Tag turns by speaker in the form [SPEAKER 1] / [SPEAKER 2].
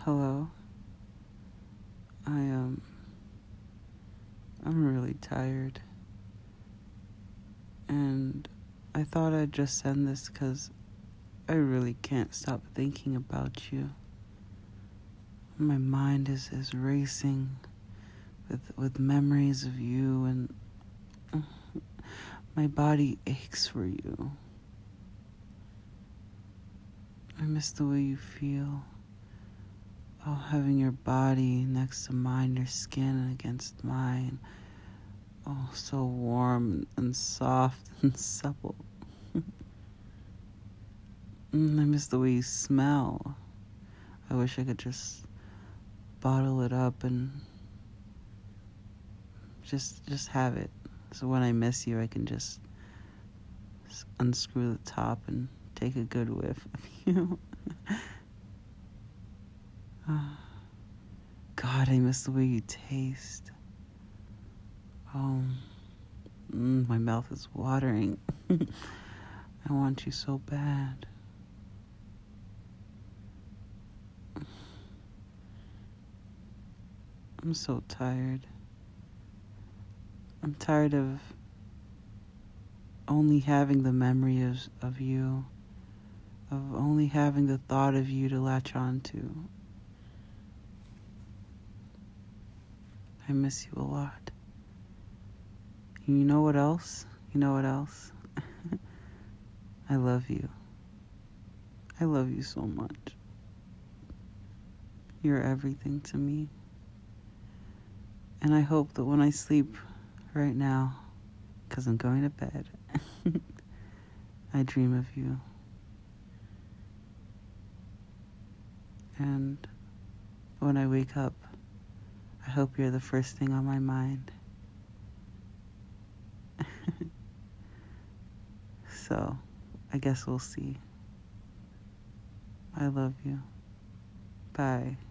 [SPEAKER 1] Hello. I I'm really tired. And I thought I'd just send this cuz I really can't stop thinking about you. My mind is racing with memories of you, and my body aches for you. I miss the way you feel. Oh, having your body next to mine, your skin against mine. Oh, so warm and soft and supple. I miss the way you smell. I wish I could just bottle it up and just have it. So when I miss you, I can just unscrew the top and take a good whiff of you. God, I miss the way you taste. Oh, my mouth is watering. I want you so bad. I'm so tired. I'm tired of only having the memory of you, of only having the thought of you to latch on to. I miss you a lot. And you know what else? You know what else? I love you. I love you so much. You're everything to me. And I hope that when I sleep right now, because I'm going to bed, I dream of you. And when I wake up, I hope you're the first thing on my mind. So, I guess we'll see. I love you. Bye.